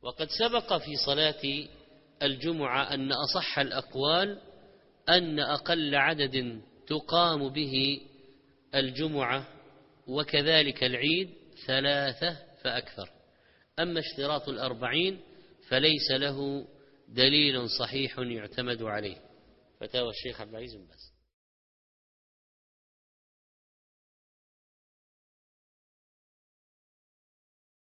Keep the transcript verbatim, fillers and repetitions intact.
وقد سبق في صلاة الجمعة أن أصح الأقوال أن أقل عدد تقام به الجمعة وكذلك العيد ثلاثة فأكثر. أما اشتراط الأربعين فليس له دليل صحيح يعتمد عليه. فتاوى الشيخ عبد العزيز بن باز.